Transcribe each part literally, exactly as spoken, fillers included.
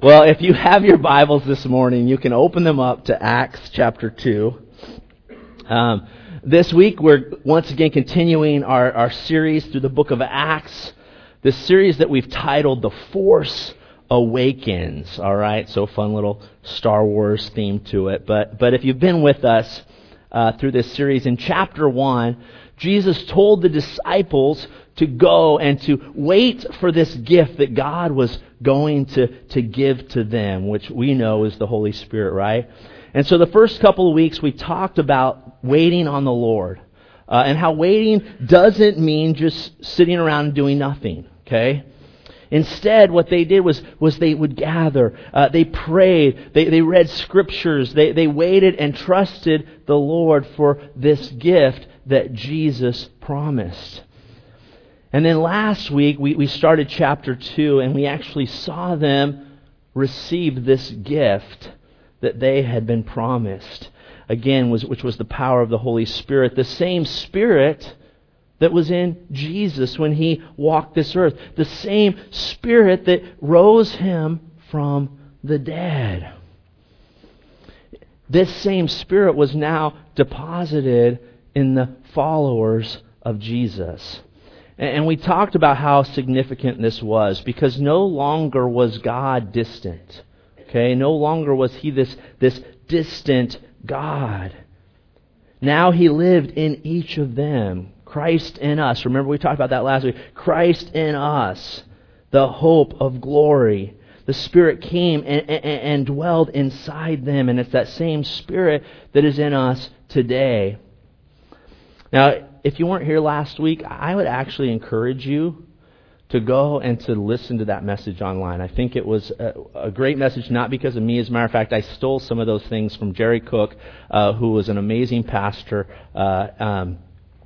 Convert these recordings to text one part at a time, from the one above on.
Well, if you have your Bibles this morning, you can open them up to Acts chapter two. Um, this week, we're once again continuing our, our series through the book of Acts. This series that we've titled The Force Awakens. All right, so fun little Star Wars theme to it. But but if you've been with us uh, through this series, in chapter one, Jesus told the disciples to go and to wait for this gift that God was going to, to give to them, which we know is the Holy Spirit, right? And so the first couple of weeks we talked about waiting on the Lord uh, and how waiting doesn't mean just sitting around and doing nothing, okay? Instead, what they did was, was they would gather, uh, they prayed, they, they read scriptures, they, they waited and trusted the Lord for this gift that Jesus promised. And then last week, we, we started chapter two, and we actually saw them receive this gift that they had been promised. Again, was which was the power of the Holy Spirit, the same Spirit that was in Jesus when He walked this earth, the same Spirit that rose Him from the dead. This same Spirit was now deposited in the followers of Jesus. And we talked about how significant this was, because no longer was God distant. Okay, no longer was He this, this distant God. Now He lived in each of them. Christ in us. Remember we talked about that last week. Christ in us, the hope of glory. The Spirit came and, and, and dwelled inside them, and it's that same Spirit that is in us today. Now, if you weren't here last week, I would actually encourage you to go and to listen to that message online. I think it was a, a great message, not because of me. As a matter of fact, I stole some of those things from Jerry Cook, uh, who was an amazing pastor uh, um,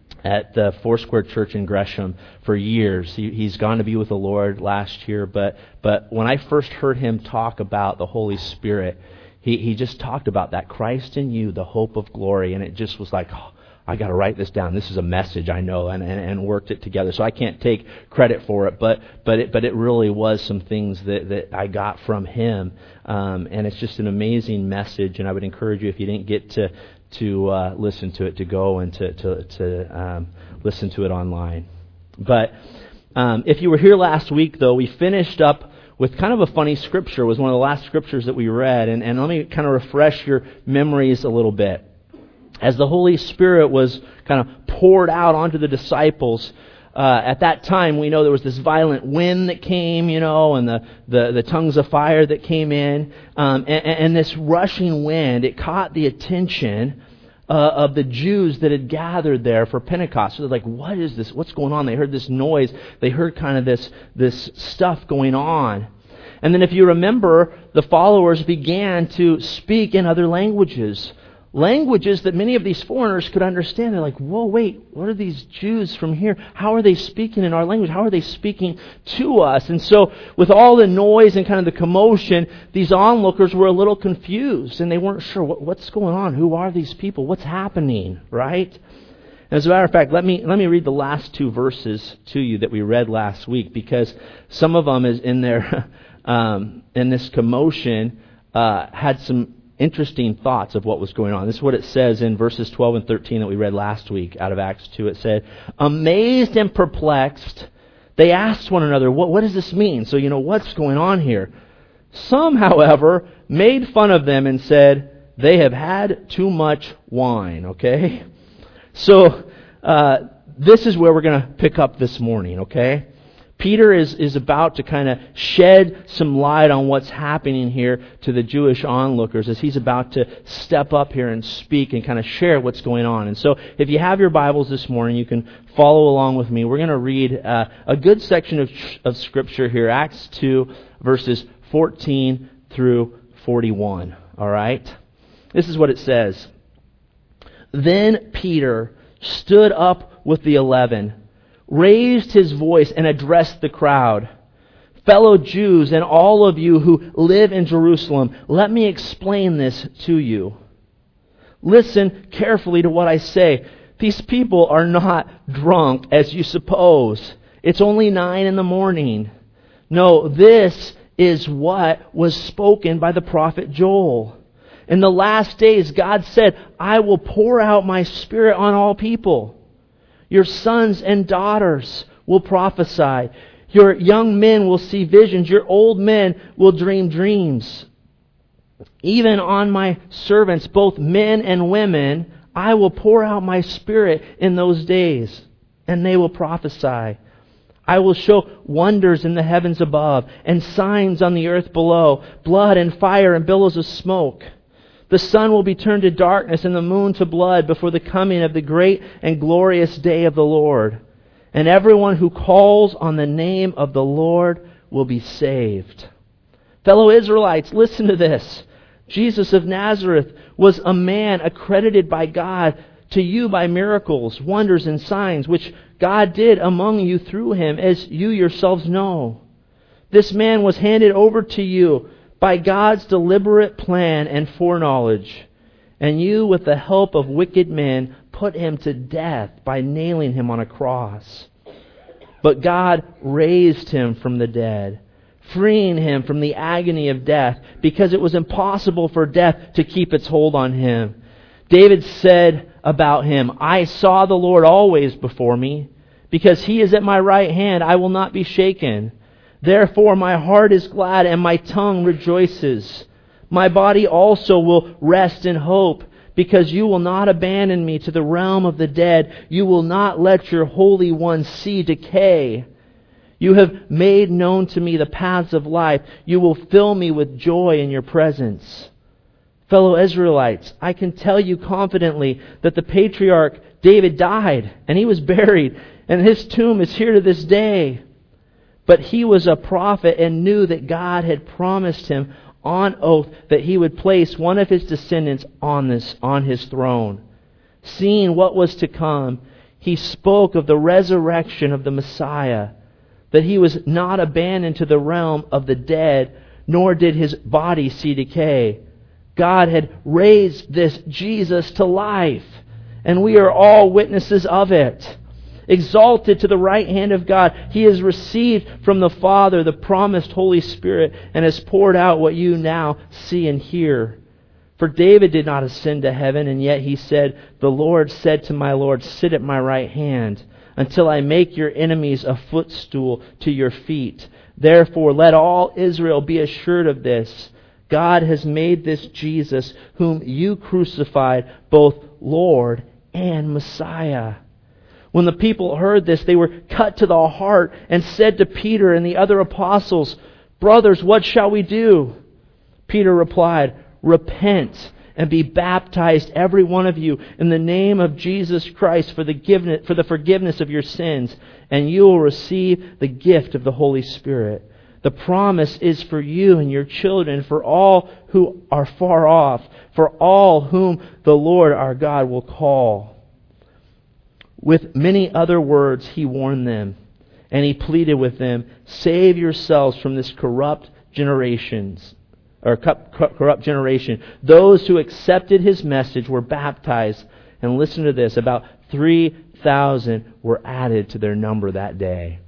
at the Foursquare Church in Gresham for years. He, he's gone to be with the Lord last year, but but when I first heard him talk about the Holy Spirit, he, he just talked about that Christ in you, the hope of glory, and it just was like, oh, I got to write this down. This is a message I know, and, and, and worked it together. So I can't take credit for it, but but it but it really was some things that, that I got from him, um, and it's just an amazing message. And I would encourage you, if you didn't get to to uh, listen to it, to go and to to, to um, listen to it online. But um, if you were here last week, though, we finished up with kind of a funny scripture. It was one of the last scriptures that we read, and, and let me kind of refresh your memories a little bit. As the Holy Spirit was kind of poured out onto the disciples, uh, at that time we know there was this violent wind that came, you know, and the, the, the tongues of fire that came in. Um, and, and this rushing wind, it caught the attention uh, of the Jews that had gathered there for Pentecost. So they're like, what is this? What's going on? They heard this noise. They heard kind of this, this stuff going on. And then if you remember, the followers began to speak in other languages. Languages that many of these foreigners could understand. They're like, whoa, wait, what are these Jews from here? How are they speaking in our language? How are they speaking to us? And so with all the noise and kind of the commotion, these onlookers were a little confused, and they weren't sure what, what's going on. Who are these people? What's happening, right? As a matter of fact, let me let me read the last two verses to you that we read last week, because some of them is in there, um, in this commotion, uh, had some interesting thoughts of what was going on. This is what it says in verses twelve and thirteen that we read last week out of Acts two. It said, amazed and perplexed, they asked one another, what, what does this mean? So, you know, what's going on here? Some, however, made fun of them and said, they have had too much wine, okay? So, uh, this is where we're going to pick up this morning, okay? Peter is, is about to kind of shed some light on what's happening here to the Jewish onlookers as he's about to step up here and speak and kind of share what's going on. And so if you have your Bibles this morning, you can follow along with me. We're going to read uh, a good section of, of Scripture here, Acts two, verses fourteen through forty-one. All right? This is what it says. Then Peter stood up with the eleven, raised his voice and addressed the crowd. Fellow Jews and all of you who live in Jerusalem, let me explain this to you. Listen carefully to what I say. These people are not drunk as you suppose. It's only nine in the morning. No, this is what was spoken by the prophet Joel. In the last days, God said, I will pour out my Spirit on all people. Your sons and daughters will prophesy. Your young men will see visions. Your old men will dream dreams. Even on my servants, both men and women, I will pour out my Spirit in those days, and they will prophesy. I will show wonders in the heavens above and signs on the earth below, blood and fire and billows of smoke. The sun will be turned to darkness and the moon to blood before the coming of the great and glorious day of the Lord. And everyone who calls on the name of the Lord will be saved. Fellow Israelites, listen to this. Jesus of Nazareth was a man accredited by God to you by miracles, wonders, and signs, which God did among you through him, as you yourselves know. This man was handed over to you by God's deliberate plan and foreknowledge, and you, with the help of wicked men, put him to death by nailing him on a cross. But God raised him from the dead, freeing him from the agony of death, because it was impossible for death to keep its hold on him. David said about him, I saw the Lord always before me. Because he is at my right hand, I will not be shaken. Therefore my heart is glad and my tongue rejoices. My body also will rest in hope, because you will not abandon me to the realm of the dead. You will not let your Holy One see decay. You have made known to me the paths of life. You will fill me with joy in your presence. Fellow Israelites, I can tell you confidently that the patriarch David died and he was buried, and his tomb is here to this day. But he was a prophet and knew that God had promised him on oath that he would place one of his descendants on this on his throne. Seeing what was to come, he spoke of the resurrection of the Messiah, that he was not abandoned to the realm of the dead, nor did his body see decay. God had raised this Jesus to life, and we are all witnesses of it. Exalted to the right hand of God, he has received from the Father the promised Holy Spirit and has poured out what you now see and hear. For David did not ascend to heaven, and yet he said, the Lord said to my Lord, sit at my right hand, until I make your enemies a footstool to your feet. Therefore, let all Israel be assured of this. God has made this Jesus, whom you crucified, both Lord and Messiah. When the people heard this, they were cut to the heart and said to Peter and the other apostles, brothers, what shall we do? Peter replied, repent and be baptized, every one of you, in the name of Jesus Christ for the for the forgiveness of your sins, and you will receive the gift of the Holy Spirit. The promise is for you and your children, for all who are far off, for all whom the Lord our God will call. With many other words he warned them, and he pleaded with them, save yourselves from this corrupt generations, or corrupt generation. Those who accepted his message were baptized, and listen to this, about three thousand were added to their number that day.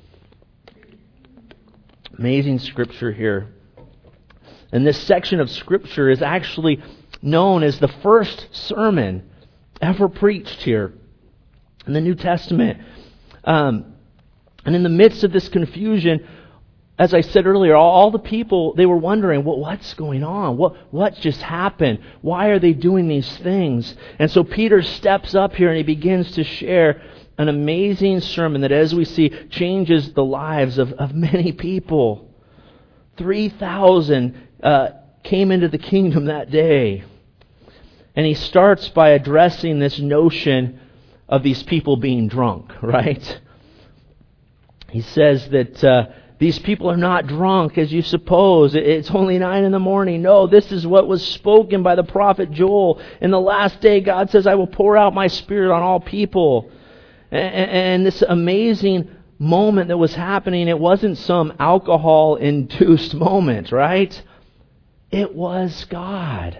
Amazing scripture here. And this section of scripture is actually known as the first sermon ever preached here in the New Testament. Um, and in the midst of this confusion, as I said earlier, all, all the people, they were wondering, well, what's going on? What what just happened? Why are they doing these things? And so Peter steps up here and he begins to share an amazing sermon that, as we see, changes the lives of, of many people. three thousand uh, came into the kingdom that day. And he starts by addressing this notion of these people being drunk, right? He says that uh, these people are not drunk as you suppose. It's only nine in the morning. No, this is what was spoken by the prophet Joel. In the last day, God says, I will pour out my Spirit on all people. And this amazing moment that was happening, it wasn't some alcohol-induced moment, right? It was God.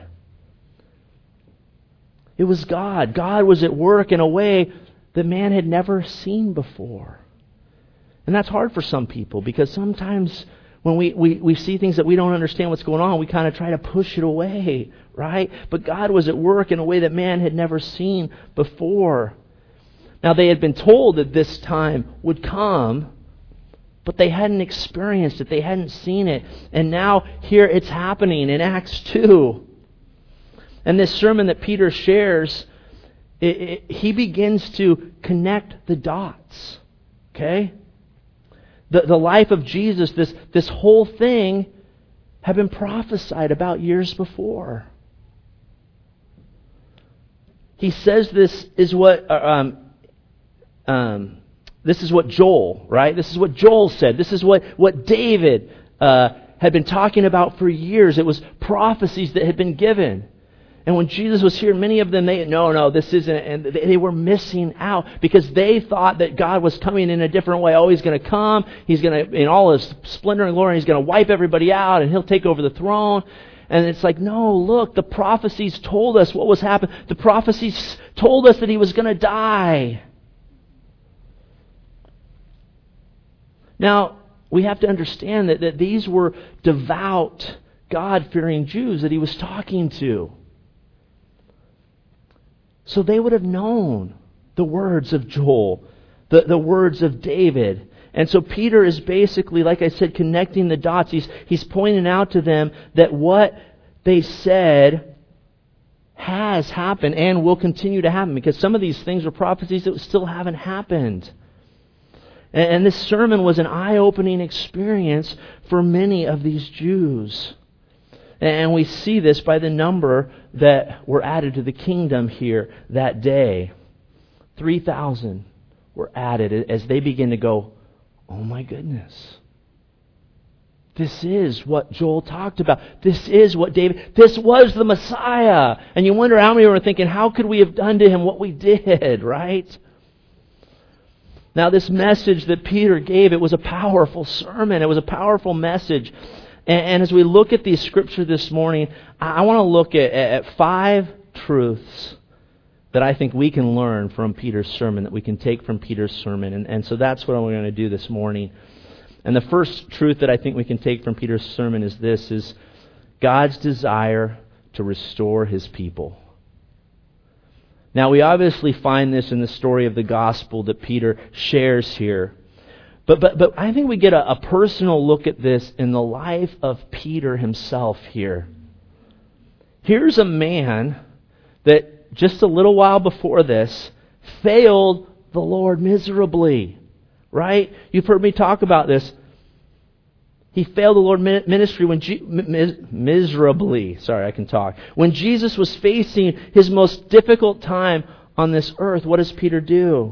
It was God. God was at work in a way that man had never seen before. And that's hard for some people, because sometimes when we, we, we see things that we don't understand what's going on, we kind of try to push it away, right? But God was at work in a way that man had never seen before. Now, they had been told that this time would come, but they hadn't experienced it. They hadn't seen it. And now here it's happening in Acts two. And this sermon that Peter shares, it, it, he begins to connect the dots. Okay? The, the life of Jesus, this, this whole thing, had been prophesied about years before. He says this is what... Um, um, This is what Joel, right? This is what Joel said. This is what, what David uh, had been talking about for years. It was prophecies that had been given. And when Jesus was here, many of them, they, no, no, this isn't. And they, they were missing out because they thought that God was coming in a different way. Oh, He's going to come. He's going to, in all His splendor and glory, He's going to wipe everybody out and He'll take over the throne. And it's like, no, look, the prophecies told us what was happening. The prophecies told us that He was going to die. Now, we have to understand that, that these were devout, God-fearing Jews that He was talking to. So they would have known the words of Joel, the, the words of David. And so Peter is basically, like I said, connecting the dots. He's, he's pointing out to them that what they said has happened and will continue to happen, because some of these things are prophecies that still haven't happened. And this sermon was an eye-opening experience for many of these Jews. And we see this by the number that were added to the kingdom here that day. three thousand were added as they begin to go, oh my goodness. This is what Joel talked about. This is what David, this was the Messiah. And you wonder how many were thinking, how could we have done to Him what we did, right? Now, this message that Peter gave, it was a powerful sermon. It was a powerful message. And, and as we look at the Scripture this morning, I, I want to look at, at five truths that I think we can learn from Peter's sermon, that we can take from Peter's sermon. And, and so that's what we're going to do this morning. And the first truth that I think we can take from Peter's sermon is this, is God's desire to restore His people. Now, we obviously find this in the story of the gospel that Peter shares here. But but but I think we get a, a personal look at this in the life of Peter himself here. Here's a man that just a little while before this failed the Lord miserably. Right? You've heard me talk about this. He failed the Lord ministry when G- mis- miserably. Sorry, I can talk. When Jesus was facing His most difficult time on this earth, what does Peter do?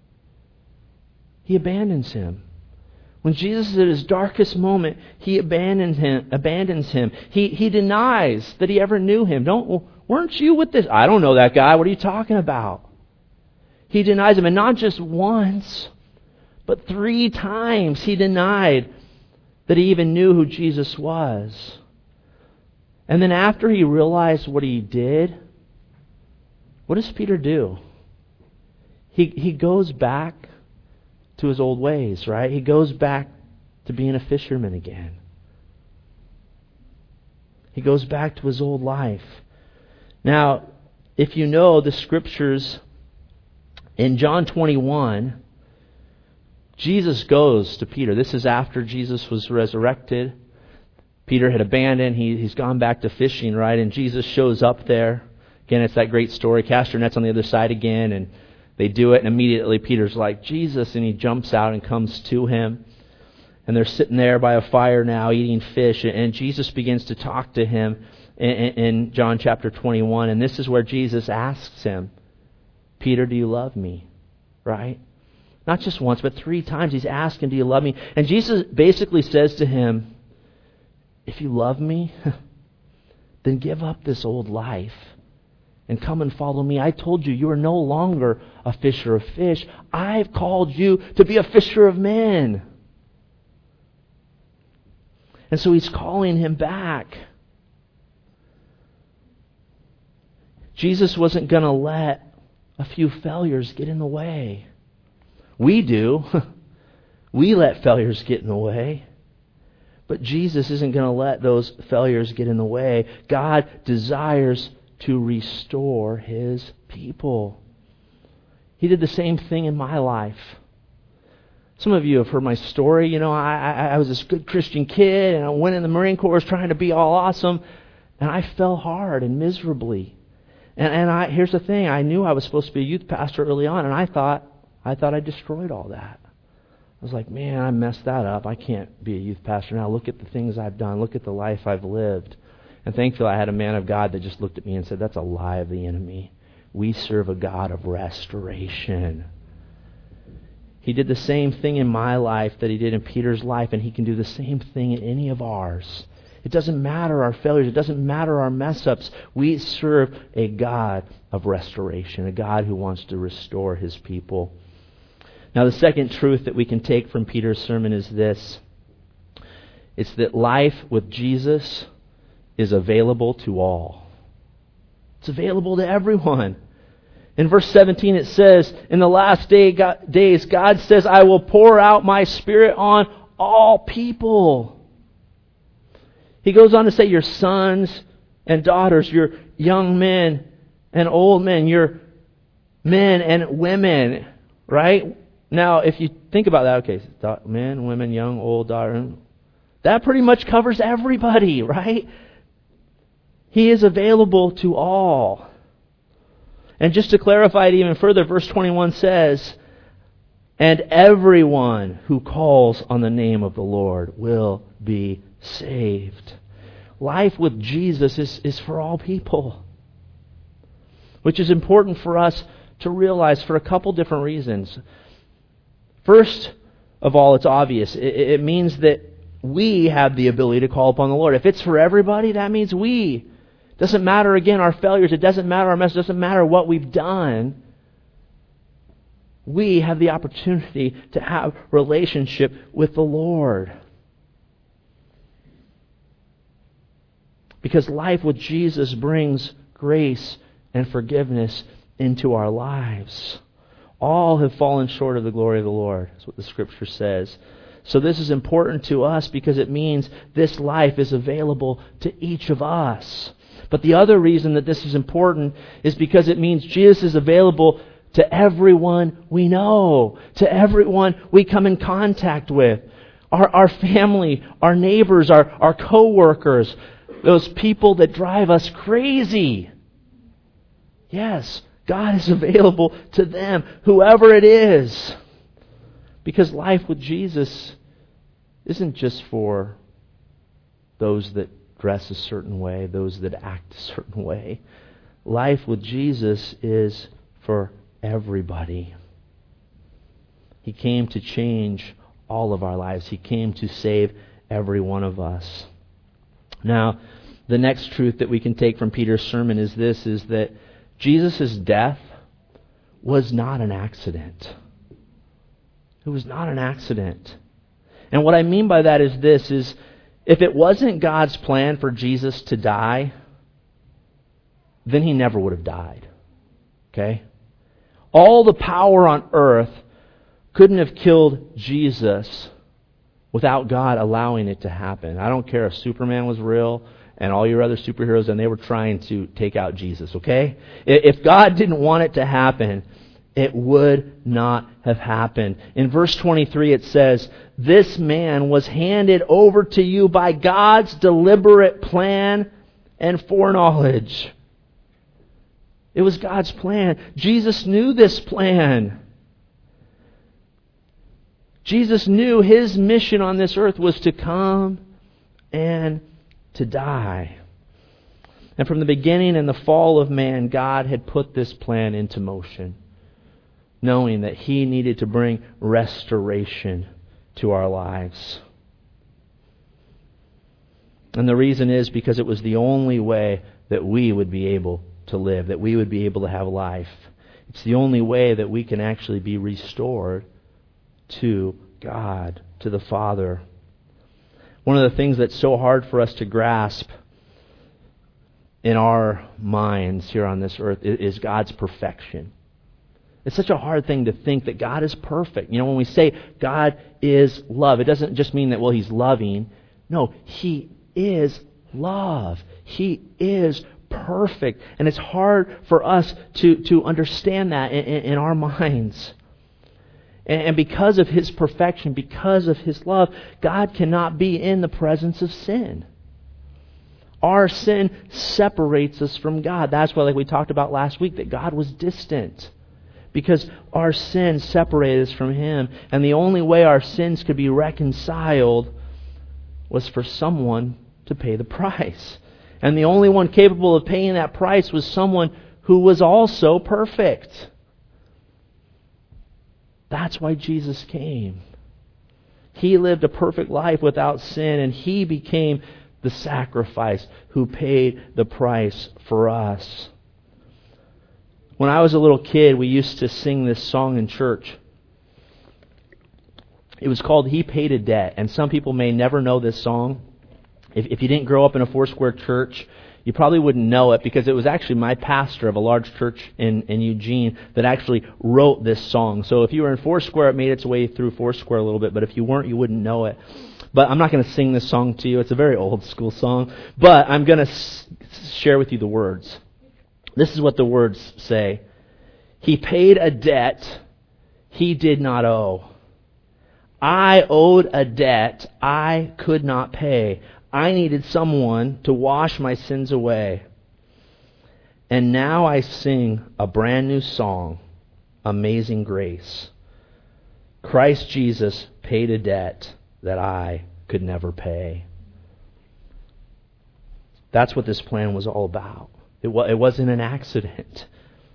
He abandons Him. When Jesus is at His darkest moment, He abandons him. Abandons him. He he denies that He ever knew Him. Don't weren't you with this? I don't know that guy. What are you talking about? He denies Him, and not just once, but three times He denied that He even knew who Jesus was. And then after he realized what he did, what does Peter do? He he goes back to his old ways, right? He goes back to being a fisherman again. He goes back to his old life. Now, if you know the Scriptures, in John twenty-one, Jesus goes to Peter. This is after Jesus was resurrected. Peter had abandoned. He, he's gone back to fishing, right? And Jesus shows up there. Again, it's that great story. Cast your nets on the other side again. And they do it. And immediately Peter's like, Jesus. And he jumps out and comes to him. And they're sitting there by a fire now eating fish. And Jesus begins to talk to him in, in John chapter twenty-one. And this is where Jesus asks him, Peter, do you love me? Right? Not just once, but three times he's asking, do you love me? And Jesus basically says to him, if you love me, then give up this old life and come and follow me. I told you, you are no longer a fisher of fish. I've called you to be a fisher of men. And so he's calling him back. Jesus wasn't going to let a few failures get in the way. We do. We let failures get in the way. But Jesus isn't going to let those failures get in the way. God desires to restore His people. He did the same thing in my life. Some of you have heard my story. You know, I, I, I was this good Christian kid, and I went in the Marine Corps trying to be all awesome, and I fell hard and miserably. And and I here's the thing: I knew I was supposed to be a youth pastor early on, and I thought I thought I destroyed all that. I was like, man, I messed that up. I can't be a youth pastor now. Look at the things I've done. Look at the life I've lived. And thankfully, I had a man of God that just looked at me and said, that's a lie of the enemy. We serve a God of restoration. He did the same thing in my life that He did in Peter's life, and He can do the same thing in any of ours. It doesn't matter our failures. It doesn't matter our mess-ups. We serve a God of restoration, a God who wants to restore His people. Now, the second truth that we can take from Peter's sermon is this. It's that life with Jesus is available to all. It's available to everyone. In verse seventeen it says, in the last day, God, days, God says, I will pour out my Spirit on all people. He goes on to say, your sons and daughters, your young men and old men, your men and women, right? Now, if you think about that, okay, men, women, young, old, daughter, that pretty much covers everybody, right? He is available to all. And just to clarify it even further, verse twenty-one says, and everyone who calls on the name of the Lord will be saved. Life with Jesus is, is for all people, which is important for us to realize for a couple different reasons. First of all, it's obvious. It, it means that we have the ability to call upon the Lord. If it's for everybody, that means we. It doesn't matter, again, our failures. It doesn't matter our mess. It doesn't matter what we've done. We have the opportunity to have relationship with the Lord. Because life with Jesus brings grace and forgiveness into our lives. All have fallen short of the glory of the Lord. That's what the Scripture says. So this is important to us because it means this life is available to each of us. But the other reason that this is important is because it means Jesus is available to everyone we know, to everyone we come in contact with. Our, our family, our neighbors, our, our co-workers, those people that drive us crazy. Yes, God is available to them, whoever it is. Because life with Jesus isn't just for those that dress a certain way, those that act a certain way. Life with Jesus is for everybody. He came to change all of our lives. He came to save every one of us. Now, the next truth that we can take from Peter's sermon is this, is that Jesus' death was not an accident. It was not an accident. And what I mean by that is this, is if it wasn't God's plan for Jesus to die, then He never would have died. Okay? All the power on earth couldn't have killed Jesus without God allowing it to happen. I don't care if Superman was real and all your other superheroes and they were trying to take out Jesus, okay? If God didn't want it to happen, it would not have happened. In verse twenty-three it says, this man was handed over to you by God's deliberate plan and foreknowledge. It was God's plan. Jesus knew this plan. Jesus knew His mission on this earth was to come and to die. And from the beginning and the fall of man, God had put this plan into motion, knowing that He needed to bring restoration to our lives. And the reason is because it was the only way that we would be able to live, that we would be able to have life. It's the only way that we can actually be restored to God, to the Father. One of the things that's so hard for us to grasp in our minds here on this earth is God's perfection. It's such a hard thing to think that God is perfect. You know, when we say God is love, it doesn't just mean that, well, He's loving. No, He is love. He is perfect. And it's hard for us to, to understand that in, in, in our minds. And, and because of His perfection, because of His love, God cannot be in the presence of sin. Our sin separates us from God. That's why, like we talked about last week, that God was distant. Because our sin separated us from Him. And the only way our sins could be reconciled was for someone to pay the price. And the only one capable of paying that price was someone who was also perfect. That's why Jesus came. He lived a perfect life without sin, and He became the sacrifice who paid the price for us. When I was a little kid, we used to sing this song in church. It was called He Paid a Debt, and some people may never know this song. If, if you didn't grow up in a Foursquare church, you probably wouldn't know it because it was actually my pastor of a large church in, in Eugene that actually wrote this song. So if you were in Foursquare, it made its way through Foursquare a little bit, but if you weren't, you wouldn't know it. But I'm not going to sing this song to you. It's a very old school song. But I'm going to s- share with you the words. This is what the words say. He paid a debt He did not owe. I owed a debt I could not pay. I needed someone to wash my sins away. And now I sing a brand new song, Amazing Grace. Christ Jesus paid a debt that I could never pay. That's what this plan was all about. It, wa- it wasn't an accident.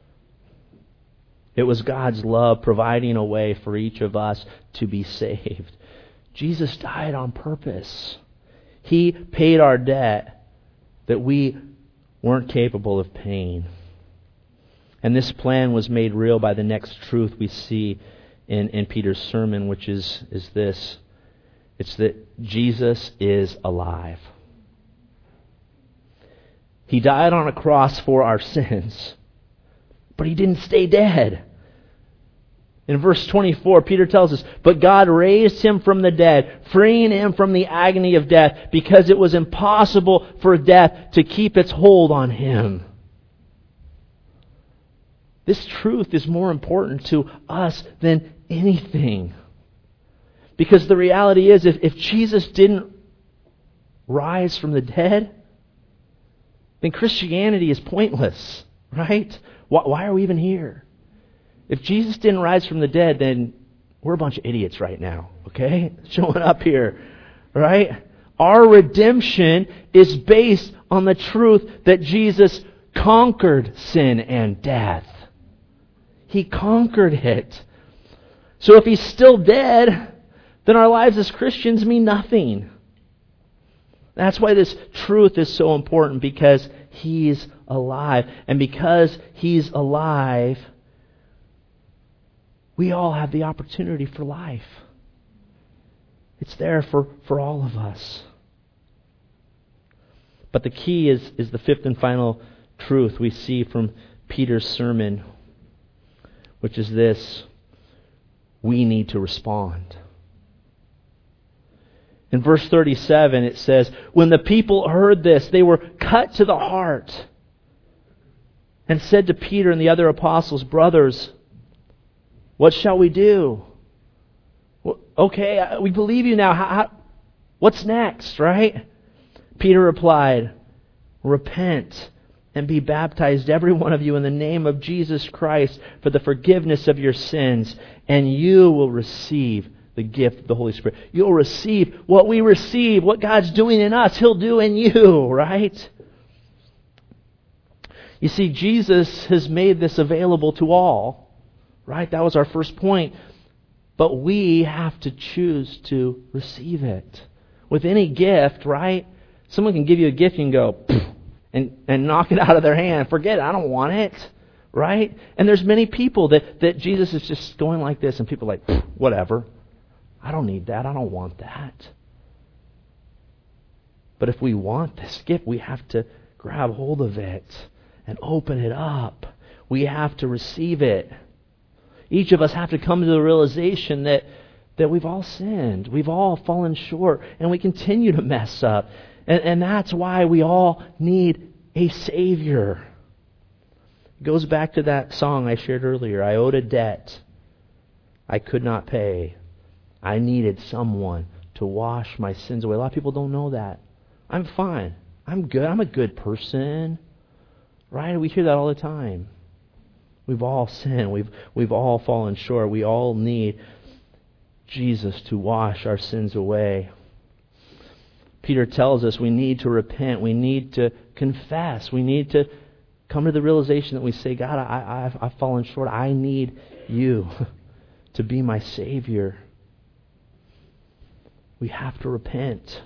It was God's love providing a way for each of us to be saved. Jesus died on purpose. He paid our debt that we weren't capable of paying. And this plan was made real by the next truth we see in, in Peter's sermon, which is, is this. It's that Jesus is alive. He died on a cross for our sins, but He didn't stay dead. In verse twenty-four, Peter tells us, but God raised Him from the dead, freeing Him from the agony of death, because it was impossible for death to keep its hold on Him. This truth is more important to us than anything. Because the reality is, if, if Jesus didn't rise from the dead, then Christianity is pointless, right? Why, why are we even here? If Jesus didn't rise from the dead, then we're a bunch of idiots right now, okay? Showing up here, right? Our redemption is based on the truth that Jesus conquered sin and death. He conquered it. So if He's still dead, then our lives as Christians mean nothing. That's why this truth is so important, because He's alive. And because He's alive, we all have the opportunity for life. It's there for, for all of us. But the key is, is the fifth and final truth we see from Peter's sermon, which is this: we need to respond. In verse thirty-seven it says, when the people heard this, they were cut to the heart and said to Peter and the other apostles, brothers, what shall we do? Well, okay, we believe you now. How, how, what's next, right? Peter replied, repent and be baptized, every one of you, in the name of Jesus Christ for the forgiveness of your sins, and you will receive the gift of the Holy Spirit. You'll receive what we receive, what God's doing in us, He'll do in you, right? You see, Jesus has made this available to all, right? That was our first point. But we have to choose to receive it. With any gift, right? Someone can give you a gift and go, and, and knock it out of their hand. Forget it, I don't want it. Right? And there's many people that, that Jesus is just going like this, and people are like, whatever. I don't need that. I don't want that. But if we want this gift, we have to grab hold of it and open it up. We have to receive it. Each of us have to come to the realization that, that we've all sinned. We've all fallen short, and we continue to mess up. And, and that's why we all need a Savior. It goes back to that song I shared earlier. I owed a debt I could not pay. I needed someone to wash my sins away. A lot of people don't know that. I'm fine. I'm good. I'm a good person. Right? We hear that all the time. We've all sinned. We've, we've all fallen short. We all need Jesus to wash our sins away. Peter tells us we need to repent. We need to confess. We need to come to the realization that we say, God, I, I've, I've fallen short. I need you to be my Savior. We have to repent.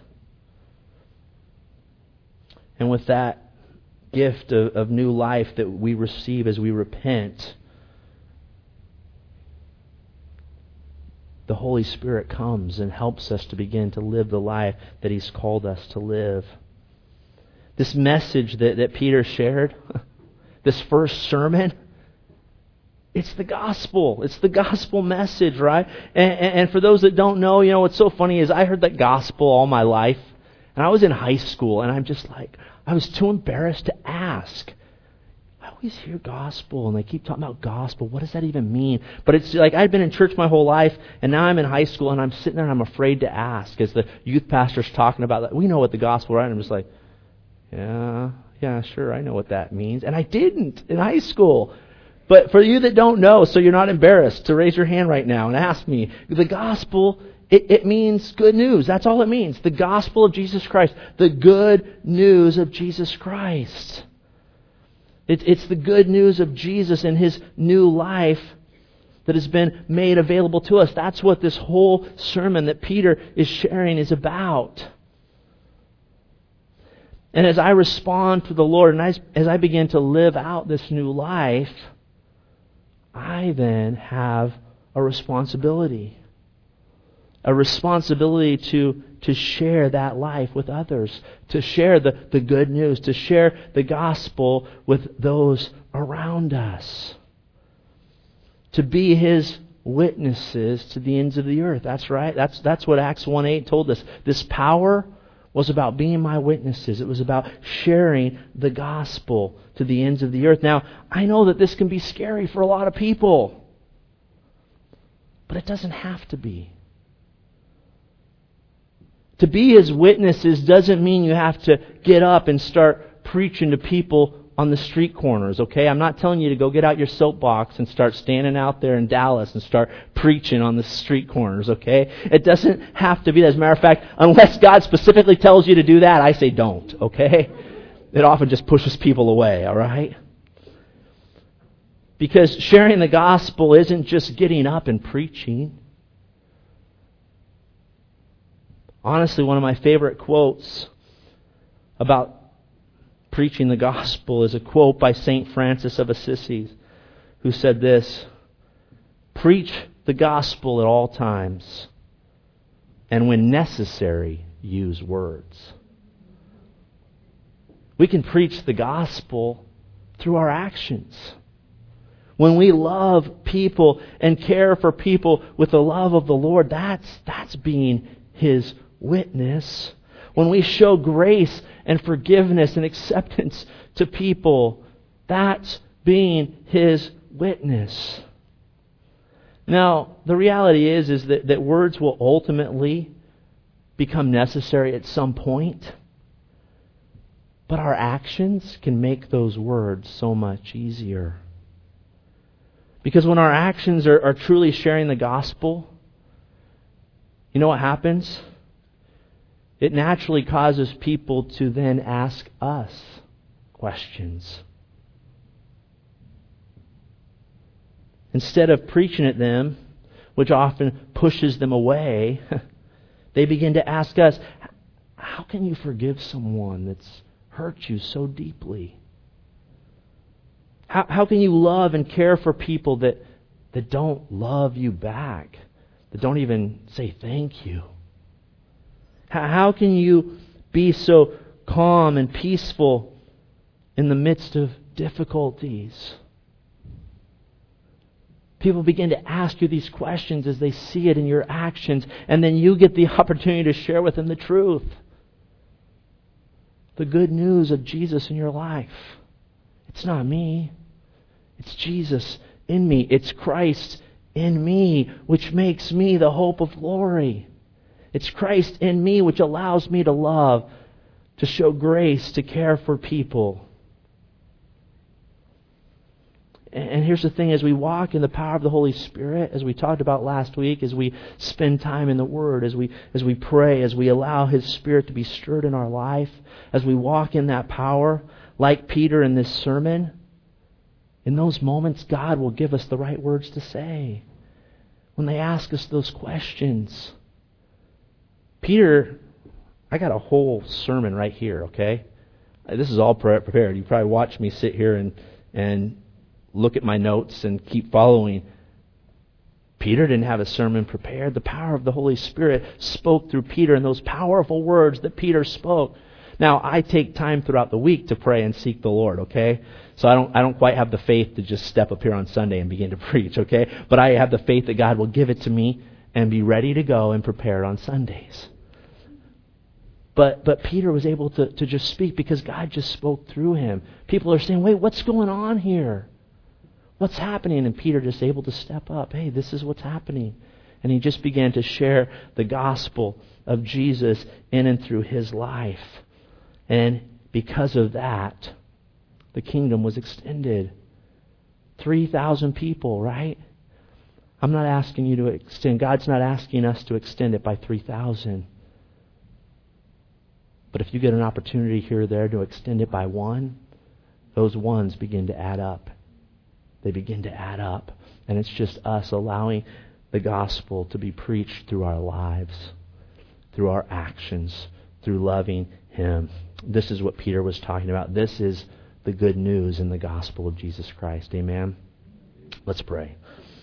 And with that gift of, of new life that we receive as we repent, the Holy Spirit comes and helps us to begin to live the life that He's called us to live. This message that, that Peter shared, this first sermon, it's the gospel. It's the gospel message, right? And, and, and for those that don't know, you know, what's so funny is I heard that gospel all my life. And I was in high school, and I'm just like, I was too embarrassed to ask. I always hear gospel, and they keep talking about gospel. What does that even mean? But it's like I'd been in church my whole life, and now I'm in high school, and I'm sitting there, and I'm afraid to ask. As the youth pastor's talking about that, we know what the gospel, right? And I'm just like, yeah, yeah, sure, I know what that means. And I didn't in high school. But for you that don't know, so you're not embarrassed to raise your hand right now and ask me, the gospel, it, it means good news. That's all it means. The gospel of Jesus Christ. The good news of Jesus Christ. It, it's the good news of Jesus and His new life that has been made available to us. That's what this whole sermon that Peter is sharing is about. And as I respond to the Lord, and as, as I begin to live out this new life, I then have a responsibility. A responsibility to, to share that life with others. To share the, the good news. To share the gospel with those around us. To be His witnesses to the ends of the earth. That's right. That's, that's what Acts one eight told us. This power was about being my witnesses. It was about sharing the gospel to the ends of the earth. Now, I know that this can be scary for a lot of people. But it doesn't have to be. To be His witnesses doesn't mean you have to get up and start preaching to people on the street corners, okay? I'm not telling you to go get out your soapbox and start standing out there in Dallas and start preaching on the street corners, okay? It doesn't have to be that. As a matter of fact, unless God specifically tells you to do that, I say don't, okay? It often just pushes people away, all right? Because sharing the gospel isn't just getting up and preaching. Honestly, one of my favorite quotes about preaching the gospel is a quote by Saint Francis of Assisi, who said this: "Preach the gospel at all times, and when necessary, use words." We can preach the gospel through our actions. When we love people and care for people with the love of the Lord, that's, that's being His witness. When we show grace and forgiveness and acceptance to people, that's being His witness. Now, the reality is, is that, that words will ultimately become necessary at some point. But our actions can make those words so much easier. Because when our actions are, are truly sharing the gospel, you know what happens? It naturally causes people to then ask us questions. Instead of preaching at them, which often pushes them away, they begin to ask us, how can you forgive someone that's hurt you so deeply? How, how can you love and care for people that, that don't love you back, that don't even say thank you? How can you be so calm and peaceful in the midst of difficulties? People begin to ask you these questions as they see it in your actions, and then you get the opportunity to share with them the truth. The good news of Jesus in your life. It's not me. It's Jesus in me. It's Christ in me, which makes me the hope of glory. It's Christ in me, which allows me to love, to show grace, to care for people. And here's the thing, as we walk in the power of the Holy Spirit, as we talked about last week, as we spend time in the Word, as we as we pray, as we allow His Spirit to be stirred in our life, as we walk in that power, like Peter in this sermon, in those moments, God will give us the right words to say. When they ask us those questions. Peter, I got a whole sermon right here, okay? This is all prepared. You probably watch me sit here and and look at my notes and keep following. Peter didn't have a sermon prepared. The power of the Holy Spirit spoke through Peter, and those powerful words that Peter spoke. Now, I take time throughout the week to pray and seek the Lord, okay? So I don't I don't quite have the faith to just step up here on Sunday and begin to preach, okay? But I have the faith that God will give it to me and be ready to go and prepared on Sundays. But but Peter was able to, to just speak because God just spoke through him. People are saying, wait, what's going on here? What's happening? And Peter just able to step up. Hey, this is what's happening. And he just began to share the gospel of Jesus in and through his life. And because of that, the kingdom was extended. three thousand people, right? I'm not asking you to extend. God's not asking us to extend it by three thousand. But if you get an opportunity here or there to extend it by one, those ones begin to add up. They begin to add up. And it's just us allowing the gospel to be preached through our lives, through our actions, through loving Him. This is what Peter was talking about. This is the good news in the gospel of Jesus Christ. Amen? Let's pray.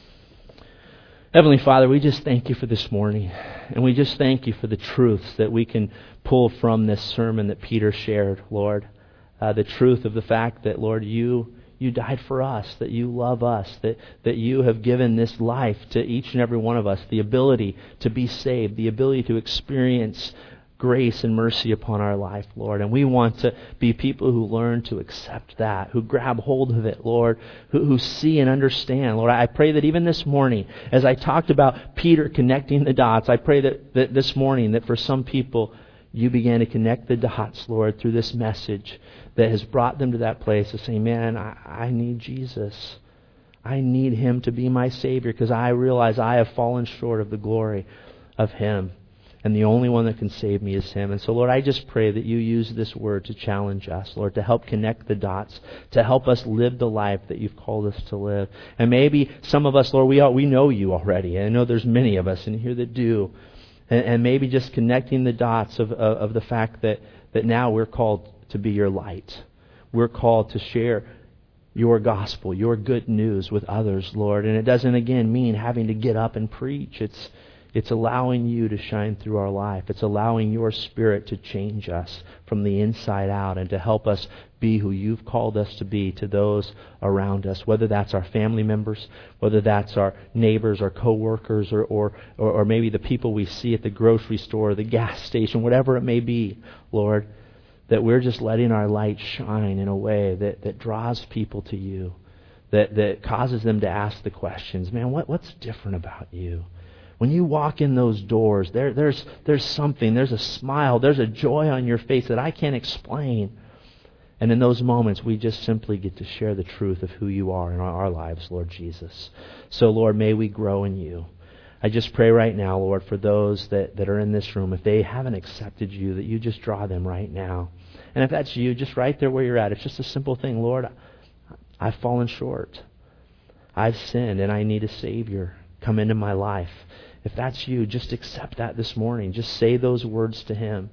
Heavenly Father, we just thank You for this morning. And we just thank You for the truths that we can pull from this sermon that Peter shared, Lord. Uh, the truth of the fact that, Lord, You You died for us, that You love us, that, that You have given this life to each and every one of us, the ability to be saved, the ability to experience grace and mercy upon our life, Lord. And we want to be people who learn to accept that, who grab hold of it, Lord, who, who see and understand. Lord, I pray that even this morning, as I talked about Peter connecting the dots, I pray that, that this morning, that for some people, You began to connect the dots, Lord, through this message that has brought them to that place of saying, man, I, I need Jesus. I need Him to be my Savior because I realize I have fallen short of the glory of Him. And the only one that can save me is Him. And so, Lord, I just pray that You use this word to challenge us, Lord, to help connect the dots, to help us live the life that You've called us to live. And maybe some of us, Lord, we all, we know You already. And I know there's many of us in here that do. And, and maybe just connecting the dots of, of, of the fact that, that now we're called to be Your light. We're called to share Your gospel, Your good news with others, Lord. And it doesn't, again, mean having to get up and preach. It's It's allowing You to shine through our life. It's allowing Your Spirit to change us from the inside out and to help us be who You've called us to be to those around us, whether that's our family members, whether that's our neighbors, our co-workers, or, or, or, or maybe the people we see at the grocery store, the gas station, whatever it may be, Lord, that we're just letting our light shine in a way that, that draws people to You, that, that causes them to ask the questions, man, what, what's different about You? When you walk in those doors, there, there's, there's something, there's a smile, there's a joy on your face that I can't explain. And in those moments, we just simply get to share the truth of who You are in our, our lives, Lord Jesus. So, Lord, may we grow in You. I just pray right now, Lord, for those that, that are in this room, if they haven't accepted You, that You just draw them right now. And if that's you, just right there where you're at, it's just a simple thing. Lord, I've fallen short. I've sinned and I need a Savior. Come into my life. If that's you, just accept that this morning. Just say those words to Him.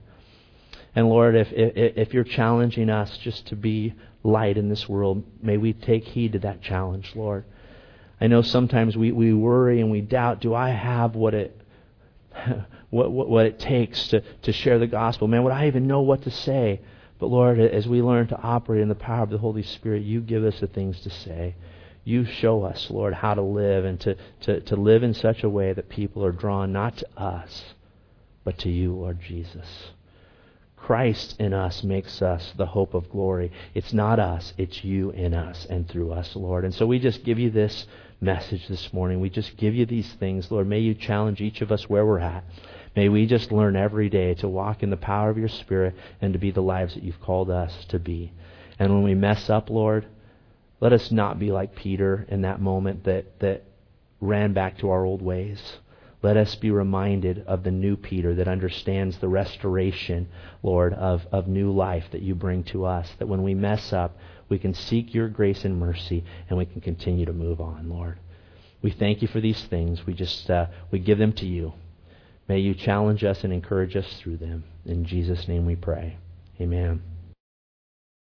And Lord, if, if if You're challenging us just to be light in this world, may we take heed to that challenge, Lord. I know sometimes we, we worry and we doubt, do I have what it what, what what it takes to, to share the gospel? Man, would I even know what to say? But Lord, as we learn to operate in the power of the Holy Spirit, You give us the things to say. you show us, Lord, how to live and to, to, to live in such a way that people are drawn not to us, but to you, Lord Jesus. Christ in us makes us the hope of glory. It's not us, it's you in us and through us, Lord. And so we just give you this message this morning. We just give you these things, Lord. May you challenge each of us where we're at. May we just learn every day to walk in the power of your Spirit and to be the lives that you've called us to be. And when we mess up, Lord, let us not be like Peter in that moment that, that ran back to our old ways. Let us be reminded of the new Peter that understands the restoration, Lord, of, of new life that you bring to us. That when we mess up, we can seek your grace and mercy, and we can continue to move on, Lord. We thank you for these things. We just uh, we give them to you. May you challenge us and encourage us through them. In Jesus' name we pray. Amen.